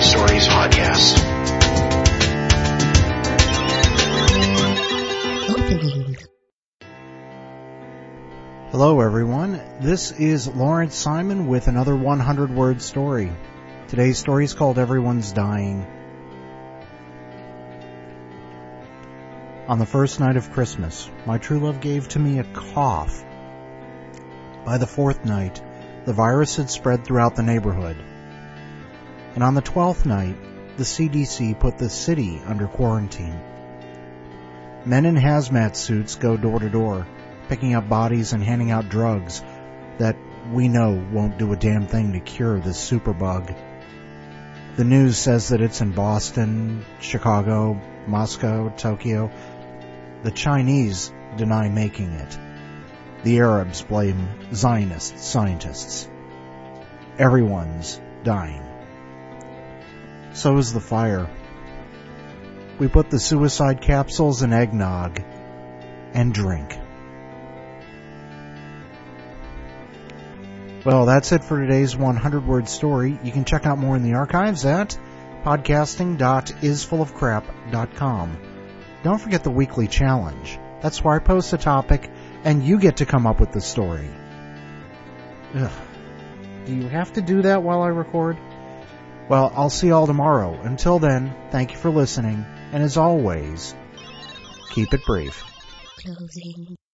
Stories podcast. Hello everyone, this is Lawrence Simon with another 100-word story. Today's story is called Everyone's Dying. On the first night of Christmas, my true love gave to me a cough. By the fourth night, the virus had spread throughout the neighborhood. And on the 12th night, the CDC put the city under quarantine. Men in hazmat suits go door to door, picking up bodies and handing out drugs that we know won't do a damn thing to cure this superbug. The news says that it's in Boston, Chicago, Moscow, Tokyo. The Chinese deny making it. The Arabs blame Zionist scientists. Everyone's dying. So is the fire. We put the suicide capsules in eggnog and drink. Well, that's it for today's 100-word story. You can check out more in the archives at podcasting.isfullofcrap.com. Don't forget the weekly challenge. That's where I post a topic and you get to come up with the story. Ugh. Do you have to do that while I record? Well, I'll see you all tomorrow. Until then, thank you for listening, and as always, keep it brief. Closing